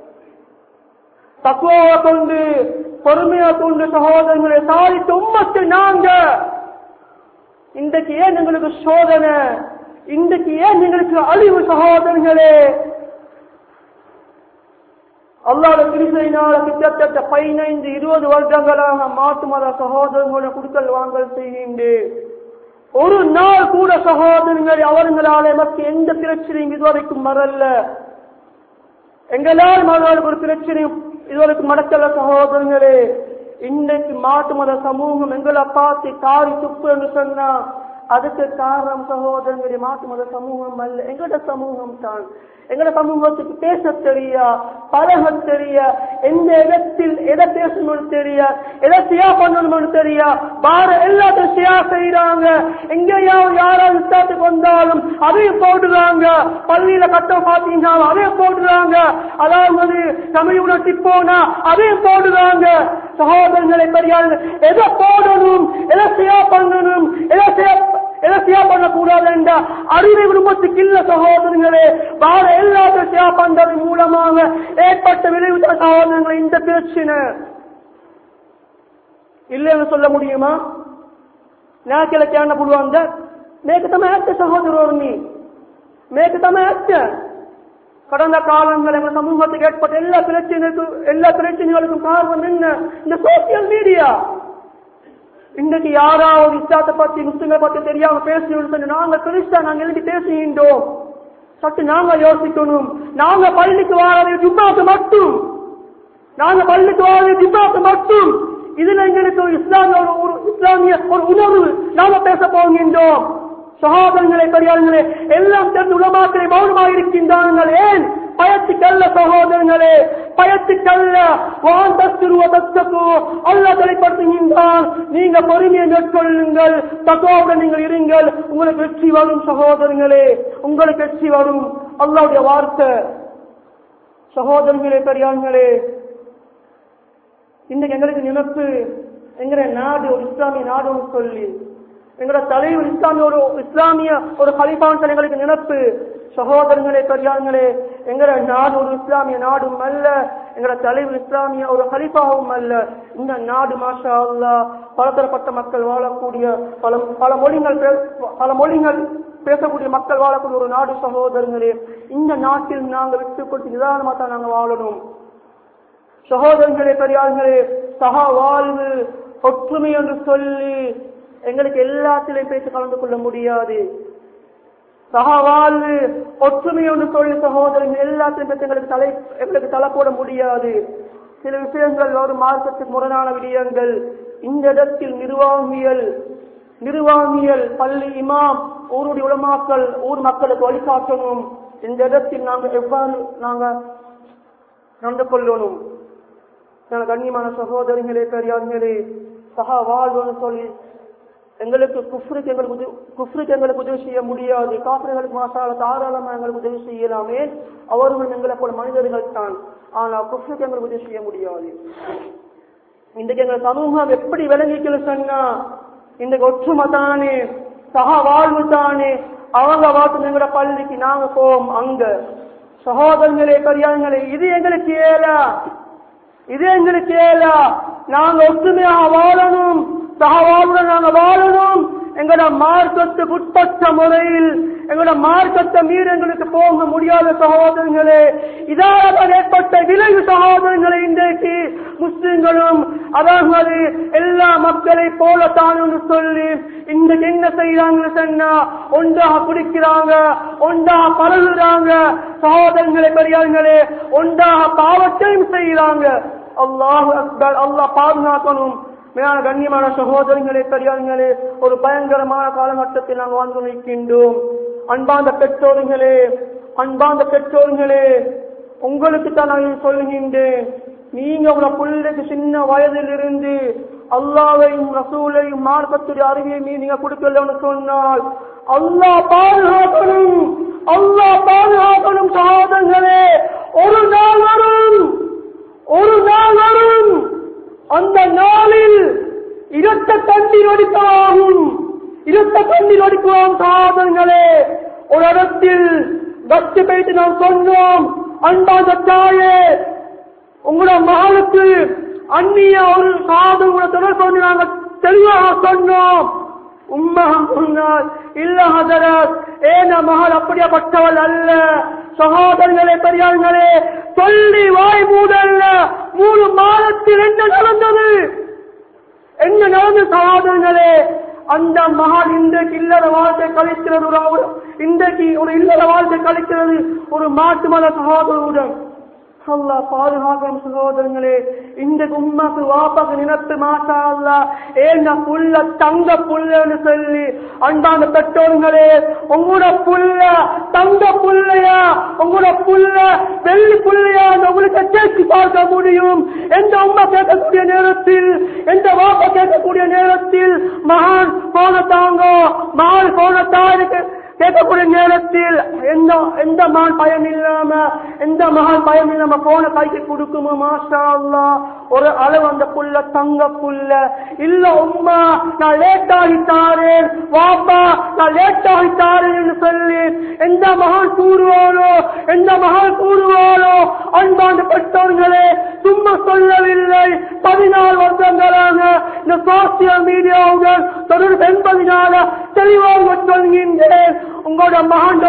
தக்வாவை கொண்டு பொறுமையை கொண்டு சகோதரர்களை சாதித்த உம்மத்து நாங்க. இன்றைக்கு ஏன் எங்களுக்கு சோதனை? இன்றைக்கு ஏன் எங்களுக்கு அழிவு? சகோதரர்களே, அல்லாஹ்வுடைய கிருபையினால கிட்டத்தட்ட 15-20 வருடங்களாக மாட்டு மத சகோதரர்களோட குடுக்கல் வாங்கல் செய்கின்றேன். ஒரு நாள் கூட சகோதரர்கள் அவர்களால் நமக்கு எந்த பிரச்சனையும் இதுவரைக்கும் வரல. எங்களால் மகனுக்கு ஒரு பிரச்சனையும் இதுவரைக்கும் நடக்கல. சகோதரர்களே, இன்றைக்கு மாட்டு மத சமூகம் எங்களை பார்த்து காரி துப்பு என்று சொன்னா அதுக்கு காரணம் சகோதரங்களுடைய மாட்டு மத சமூகம் அல்ல, எங்கட சமூகம் தான். எங்கட சமூகத்துக்கு பேச தெரியா, பழக தெரியா, எந்த இடத்தில் எதை பேசணும்னு தெரியா, எதை சியா பண்ணணும்னு தெரியா, பார எல்லாத்தையும் சியா செய்யறாங்க. எங்கேயாவது யாராவது இஸ்லாத்துக்கு வந்தாலும் அதையும் போடுறாங்க. பள்ளியில கட்டம் பாத்தீங்கன்னா அதையும் போடுறாங்க. அதாவது தமிழ் உணர்ச்சி போனா அதையும் போடுறாங்க. சகோதரங்களை பெரியார்கள், எதை போடணும், எதை சியா பண்ணணும், எதை சியா பண்ணக்கூடாது என்ற அறிவை குடும்பத்துக்கு இல்ல. சகோதரர்களே, வார எல்லாத்தையும் சியா பண்றது மூலமாக ஏற்பட்ட விளைவு சகோதரங்களை இந்த பிரச்சனை இல்லைன்னு சொல்ல முடியுமா? நாக்கில கேன புடுவாங்க மேற்கு தமிழ் சகோதரர், மேற்கு தமிழ் கடந்த காலங்கள் எங்கள் சமூகத்துக்கு ஏற்பட்ட எல்லா பிரச்சனைகளுக்கும் காரணம் என்ன? இந்த சோசியல் மீடியா. இன்றைக்கு யாராவது இஸ்லாத்தை பத்தி முஸ்லிம்களை பத்தி தெரியாம பேசுகிறோம், நாங்க கிறிஸ்தான் நாங்க எழுதி பேசுகின்றோம். சற்று நாங்க யோசிக்கணும். நாங்க பள்ளிக்கு வாழ ஜும்மாக்கு மட்டும் இதுல எங்களுக்கு ஒரு இஸ்லாமிய ஒரு உணர்வு நாம பேச போகின்றோம். சகோதரர்களே, பெரியார்களே, எல்லாம் தெரிந்து உலமாக்களை மௌனமாக இருக்கின்றார்கள். ஏன்? பயத்துக்கல்ல சகோதரர்களே, பயத்துக்கல்ல. அல்லாஹ் வெளிப்படுத்துகின்றான், நீங்க பொறுமையை மேற்கொள்ளுங்கள், தக்வாவுடன் நீங்கள் இருங்கள், உங்களுக்கு வெற்றி வரும் சகோதரர்களே, உங்களுக்கு வெற்றி வரும். அல்லாஹ்வுடைய வார்த்தை. சகோதரர்களே, பெரியார்களே, இன்னைக்கு எங்களுக்கு நினைப்பு எங்கிற நாடு ஒரு இஸ்லாமிய நாடு சொல்லி எங்களோட தலைவர் இஸ்லாமிய ஒரு கலிஃபான் எங்களுக்கு நினைப்பு. சகோதரர்களே, பெரியார்களே, எங்கட நாடு ஒரு இஸ்லாமிய நாடும் அல்ல, எங்கட தலைவர் இஸ்லாமிய ஒரு கலிஃபாவும் அல்ல. இந்த நாடு மாஷா அல்லாஹ் பலதரப்பட்ட மக்கள் வாழக்கூடிய பல மொழிகள் பேசக்கூடிய மக்கள் வாழக்கூடிய ஒரு நாடு. சகோதரர்களே, இந்த நாட்டில் நாங்கள் விட்டுக் கொடுத்து நிதானமா தான் நாங்கள் வாழணும். சகோதரர்களே, பெரியார்களே, சகா வாழ்வு ஒற்றுமை என்று சொல்லி எங்களுக்கு எல்லாத்திலையும் பேசி கலந்து கொள்ள முடியாது. சகவாழ்வு ஒற்றுமை என்று சொல்லி சகோதரர்கள் எல்லாத்திலும் பேசி எங்களுக்கு தலை போட முடியாது. சில விஷயங்கள் ஒரு மார்க்கத்துக்கு முரணான விடயங்கள். இந்த இடத்தில் நிர்வாகியல் பள்ளி இமாம் ஊருடைய உலமாக்கள் ஊர் மக்களுக்கு வழிகாட்டணும். இந்த இடத்தில் நாங்கள் எவ்வாறு நடந்து கொள்ளணும். கண்ணியமான சகோதரர்களே, பெரியார்களே, சகா வாழ்வுன்னு சொல்லி எங்களுக்கு குஃப்ருக்கு எங்களுக்கு உதவி செய்ய முடியாது. காபிர்களுக்கு மாசால தாராளமா எங்களுக்கு உதவி செய்யலாமே, அவர்கள் எங்களை போல மனிதர்கள் தான். ஆனா குஃப்ருக்கு எங்களுக்கு உதவி செய்ய முடியாது. இன்றைக்கு எங்கள் சமூகம் எப்படி விளங்கிக்கல சொன்னா, இன்றைக்கு ஒற்றுமை தானே, சகா வாழ்வு தானே, அவங்க வாட்டு எங்களோட பள்ளிக்கு நாங்க போவோம் அங்க. சகோதரர்களே, பெரியார்களே, இது எங்களுக்கு ஏலா. நாங்க ஒற்றுமையாக வாழணும், சகவாழ்வுடன் நாங்க வாழணும். எங்களோட மார்க்கத்துக்கு உட்பட்ட முறையில் எங்களோட மார்க்கத்தை மீறி எங்களுக்கு போக முடியாத சகோதரர்களே. இதால் ஏற்பட்ட விளைவு சகோதரர்களை இன்றைக்கு முஸ்லிம்களும் அதாவது எல்லா மக்களை போலத்தான் என்று சொல்லி இன்றைக்கு என்ன செய்யறாங்க சொன்னா, ஒன்றாக குடிக்கிறாங்க, ஒன்றாக பழகுறாங்க. சகோதரர்களே, பெரியார்களே, ஒன்றாக பாவத்தையும் செய்யறாங்க. அல்லாஹ் அக்பர். அல்லாஹ் பாதுகாக்கணும். மேலான கண்ணியமான சகோதரர்களே, பெரியார்களே, ஒரு பயங்கரமான காலகட்டத்தில் நாங்கள் வந்து நிற்கின்றோம். அன்பார்ந்த பெற்றோர்களே, உங்களுக்கு தான் நான் சொல்லுகின்றேன், நீங்க உங்க பிள்ளைக்கு சின்ன வயதில் இருந்து அல்லாஹ்வையும் ரசூலையும் மார்க்கத்துடைய அறிவையும் நீங்க கொடுக்கலன்னு சொன்னால் அல்லாஹ் பாதுகாக்கணும் சகோதரர்களே. ஒரு நாள் வரும், அந்த நாளில் இரத்த கண்ணீர் ஒடிப்பாகும் சகோதரர்களே. ஒரு இடத்தில் பக்தி போயிட்டு நாம் சொன்னோம், அன்பான தாயே, உங்களோட மகளுக்கு அந்நிய ஒரு சாதனை தொடர்பு நாங்கள் தெளிவாக சொன்னோம். உம்மகம் சொன்னால் இல்ல ஹதரத், ஏன மகள் அப்படியாப்பட்டவள் அல்ல. சகோதரர்களே, பெரியார்களே, சொல்லி வாய் மூடல்ல. 3 மாதத்தில் என்ன நடந்தது சகோதரர்களே? அந்த மகள் இன்றைக்கு இல்லற வாழ்க்கை கழிக்கிறது. இன்றைக்கு ஒரு இல்லற வாழ்க்கை கழிக்கிறது ஒரு மாட்டு மத சகோதரருடன். அல்லாஹ் பாதுகாக்கும் சகோதரர்களே. இந்த உம்மாக்கு வாப்பாக்கு நினைத்து மாஷா அல்லாஹ் ஏன்னா புள்ள தங்க புள்ளன்னு சொல்லி அன்பான பெற்றோர்களே, உங்களோட புள்ள தங்க புள்ளையா, உங்களோட புள்ள வெள்ளி புள்ளையா உங்களுக்கு கேட்டு பார்க்க முடியும். எந்த உம்மா கேட்கக்கூடிய நேரத்தில், எந்த வாப்பா கேட்கக்கூடிய நேரத்தில் மகான் போன தாங்கோ, மகள் போன தாருக்கு கேட்கக்கூடிய நேரத்தில் எந்த மகன் பயம் இல்லாம போன கைக்கு கொடுக்குமோ மாஷா அல்லாஹ். ஒரு அளவு அந்த புள்ள தங்க புள்ள இல்ல உம்மா நான் லேட் ஆகித்தாரேன், வாப்பா நான் லேட் ஆகித்தாரேன்னு சொல்லி எந்த மகன் கூறுவாரோ அன்பான பெற்றோர்களே, சும்மா சொல்லவில்லை. 14 வருடங்களாக இந்த சோசியல் மீடியாவுடன் தொடர்பு என்பதனால தெளிவாக சொல்கின்றேன். உங்களோட மகன்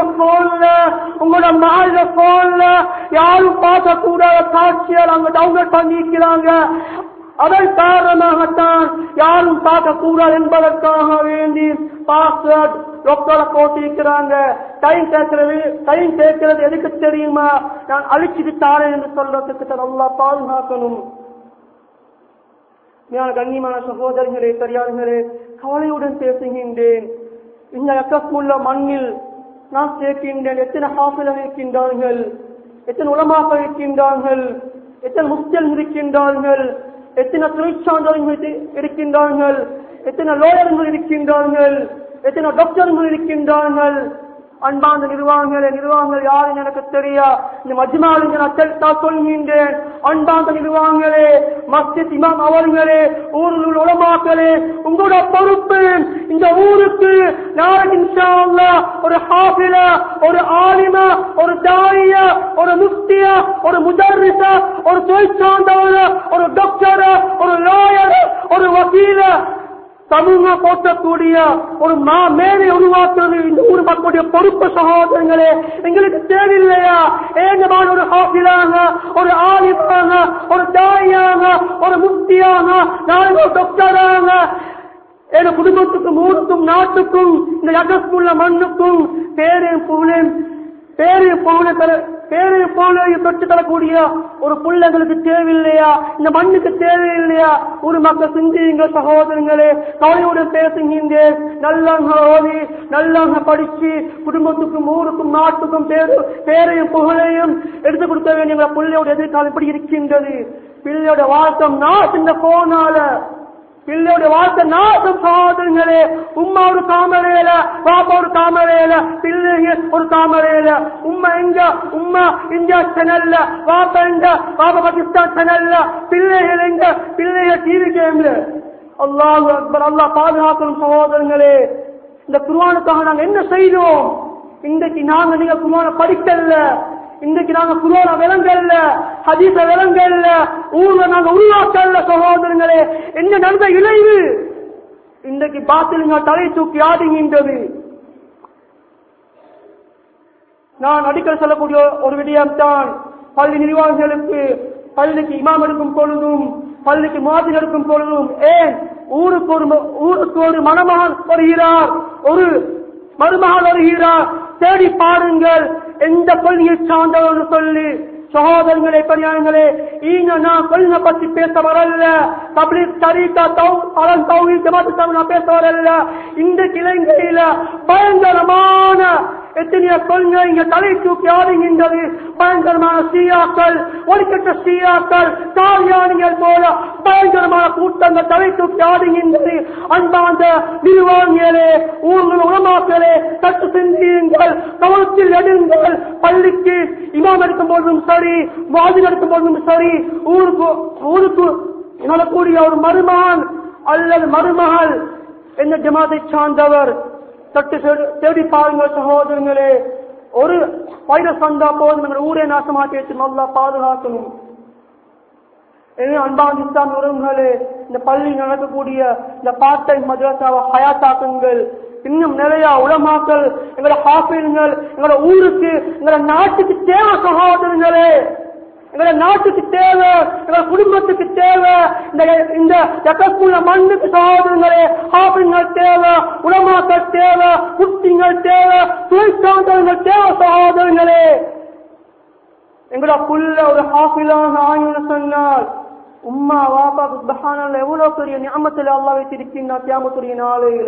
போன்ல யாரும் பார்க்க கூடாத காட்சியால் அங்க டவுன்லோட் பண்ணிக்கிறாங்க. அதன் காரணமாகத்தான் யாரும் பார்க்க கூடாது என்பதற்காக வேண்டி பாஸ்வேர்ட் டாக்டரை போட்டிருக்கிறாங்க. டைம் கேட்கிறது எதுக்கு தெரியுமா? நான் அழிச்சிட்டு தாரேன் என்று சொல்றதுக்கு தான் அல்லாஹ் பாதுகாக்கணும். கண்ணியமான சகோதரர்களே, பெரியார்களே, கவலையுடன் பேசுகின்றேன். இந்த அக்கமுள்ள மண்ணில் நான் சேர்க்கின்றேன். எத்தனை ஹாஃபிலர்கள் இருக்கின்றார்கள், எத்தனை உலமாக்கள் இருக்கின்றார்கள், எத்தனை முஸ்லிம் இருக்கின்றார்கள், எத்தனை தொழிற்சான்றர்கள் இருக்கின்றார்கள், எத்தனை லோயர்கள் இருக்கின்றார்கள், எத்தனை டாக்டர்கள் இருக்கின்றார்கள். அன்பார்ந்த நிர்வாகங்கள் யாரும் எனக்கு தெரியா. இந்த மஜ்மாவில் நான் சொல்கின்றேன். அன்பார்ந்த நிர்வாகங்களே, மஸ்ஜித் இமாம் அவர்களே, ஊரில் உள்ள உலமாக்களே, உங்களோட பொறுப்பு இந்த ஊருக்கு நாளைக்கு இன்ஷா அல்லாஹ் ஒரு ஹாஃபிலா, ஒரு ஆலிமா, ஒரு தாயியா, ஒரு முஃப்தியா, ஒரு முதர்ரிஸா, ஒரு தொழிற்சார்ந்தவர், ஒரு டாக்டர், ஒரு லாயர், ஒரு வக்கீல சமூக போற்றக்கூடிய ஒரு மேலே உருவாக்குறது இந்த ஊர் மக்களுடைய பொறுப்பு. சகோதரங்களே, எங்களுக்கு தேவையில்லையா? ஏகமான ஒரு ஹாஃபிலாக, ஒரு ஆலிமாக, ஒரு தாயாக, ஒரு முஃப்தியாக, நாலு டாக்டராக என் குடும்பத்துக்கும் ஊருக்கும் நாட்டுக்கும் இந்த யகஸ்முள்ள மண்ணுக்கும் பேரையும் பெற்று தரக்கூடிய ஒரு புள்ளங்களுக்கு தேவையில்லையா? இந்த மண்ணுக்கு தேவையில்லையா? ஒரு மக்கள் சிந்தியுங்க சகோதரங்களே. கவலையுடன் பேசுகின்றேன். நல்லாங்க ஓதி, நல்லாங்க படிச்சு குடும்பத்துக்கும் ஊருக்கும் நாட்டுக்கும் பேரையும் புகழையும் எடுத்துக் கொடுக்க வேண்டிய பிள்ளையோட எதிர்காலம் இப்படி இருக்கின்றது. பிள்ளையோட வாழ்க்கை நாட்டு இந்த போனால பிள்ளையோட வாழ்க்கை நாட்டும் சகோதரங்களே. உம்மா ஒரு காமரேல, பாப்பா ஒரு காமரேல, பிள்ளைங்க ஒரு காமரேல. உம்மா எங்க? உம்மா இந்தியா சேனல்ல, பாப்பா எங்க? பாப்பா பாகிஸ்தான் சேனல்ல. பிள்ளைகள் எங்க? பிள்ளைகள் டிவி கேம்ல. அல்லாஹ் அக்பர். அல்லாஹ் பாதுகாக்கணும் சகோதரங்களே. இந்த குர்ஆனுக்காக நாங்க என்ன செய்தோம்? இன்றைக்கு நீங்க குர்ஆனை படிக்கல, இன்றைக்கு நாங்க குர்ஆனை விளங்கல்ல, ஹதீஸ விளங்கல்ல, ஊர்ல நாங்க உருவாக்கல்ல சகோதரங்களே. என்ன நடந்த இளைவு? இன்றைக்கு பாத்திலுங்க தலை தூக்கி ஆடுகின்றது. நான் அடிக்கடி சொல்லக்கூடிய ஒரு விடயம் தான், பள்ளி நிர்வாகிகளுக்கு பள்ளிக்கு இமாம் எடுக்கும் பொழுதும் பள்ளிக்கு மாதிரி எடுக்கும் பொழுதும், ஏன் ஊருக்கு ஒரு மணமகன் வருகிறார், ஒரு மருமகள் வருகிறார், தேடி பாருங்கள் எந்த பள்ளியை சார்ந்தவர் சொல்லி. சகோதரர்களே, பெரியார்களே, நான் கொள்கை பற்றி பேச வரல, தப்லீக் தரீகா தௌஹீத் ஜமாத் நான் பேச வரல. இந்த இலங்கையில பயங்கரமான எத்தனையோ கொள்கை இங்க தலை தூக்கி ஆடுகின்றது. பயங்கரமான ஷியாக்கள், ஒடுக்கட்ட ஷியாக்கள், காரியானிகள் போல பயங்கரமான கூட்டங்கள் தலை தூக்கி ஆடுகின்றது. அன்பாந்த நிர்வாகிகளே, ஊர்கள் உலமாக்களே, சற்று சிந்தியுங்கள், கவனத்தில் எடுங்கள். பள்ளிக்கு இமாம் எடுக்கும் போதும் சரி, வாதி எடுக்கும் போதும் சரி, ஊருக்கு நடக்கூடிய ஒரு மருமகன் அல்லது மருமகள் என்ன ஜமாத்தை சார்ந்தவர் தட்டு தேடி பாருங்கள் சகோதரங்களே. ஒரு வைரஸ் வந்தா போதும் ஊரே நாசமாக்கி நல்லா பாதுகாக்கணும். அன்பான இஸ்லாம் உறவுகளே, இந்த பள்ளி நடக்கக்கூடிய இந்த பார்ட் டைம் மதரசாவை ஹயாத்தாக்குங்கள். இன்னும் நிறைய உலமாக்கள், எங்களோட ஹாஃபில்கள் எங்களோட ஊருக்கு, எங்களோட நாட்டுக்கு தேவை சகோதரங்களே. எங்களோட நாட்டுக்கு தேவை, எங்களோட குடும்பத்துக்கு தேவை, இந்த எக்கக்குள்ள மண்ணுக்கு சகோதரங்களே ஹாஃபில்கள் தேவை, உலமாக்கள் தேவை, முஃப்திகள் தேவை, தொழிற்சான்றவர்கள் தேவை சகோதரங்களே. எங்களோட புள்ள ஒரு ஹாஃபிலாக ஆயுன்னு சொன்னால் உம்மா வாப்பா சுப்ஹானல்லாஹ் எவ்வளவு பெரிய நிஅமத்துல அல்லாஹ் வைத்திருக்கின்றார். கியாமத்துடைய நாளையில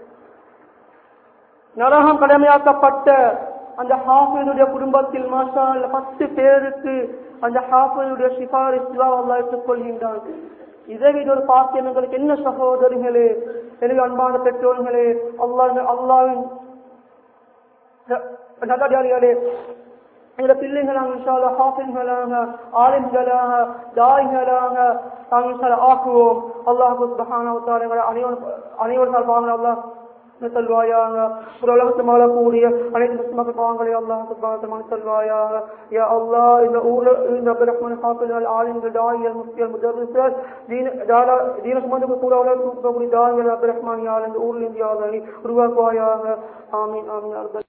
நரகம் கடமையாக்கப்பட்ட அந்த ஹாஃபிலுடைய குடும்பத்தில் மாஷா அல்லாஹ் 10 பேருக்கு அந்த ஹாஃபிலுடைய சிபாரிசு அல்லாஹ் ஏற்றுக்கொள்கின்றான். இதை விட ஒரு பாக்கியம் எங்களுக்கு என்ன சகோதரிகளே, எனக்கு அன்பான பெற்றோர்களே, அல்லாஹ்வின் நல்லடியார்களே, எங்களோட பிள்ளைகளாக இன்ஷா அல்லாஹ் ஹாஃபில்களாக, ஆலிம்களாக, தாயிகளாக நாங்கள் இன்ஷா அல்லாஹ் ஆக்குவோம். அல்லாஹ் சுப்ஹானஹு வ தஆலா அனைவரும் சார்பாக அல்லாஹ் செல்வாயாக. ஒரு உலகத்தை மாறக்கூடிய அனைத்து முஸ்லிம்கள் பாவங்களை அல்லாஹ் சுப்ஹானஹு வ செல்வாயாக. யா அல்லாஹ், இந்த ஊர்ல இந்த அப்துல் ரஹ்மான் ஹாஃபில் ஆலிம்கள், தாயிகள், முஃப்திகள், முதர்ரிஸ்கள், தீன சம்பந்தப்பட்ட கூட உலகத்துக்கு தாயிகள் அப்துல் ரஹ்மான் யா இந்த ஊர்ல இருந்து உருவாக்குவாயாக. ஆமீன் ஆமீன்.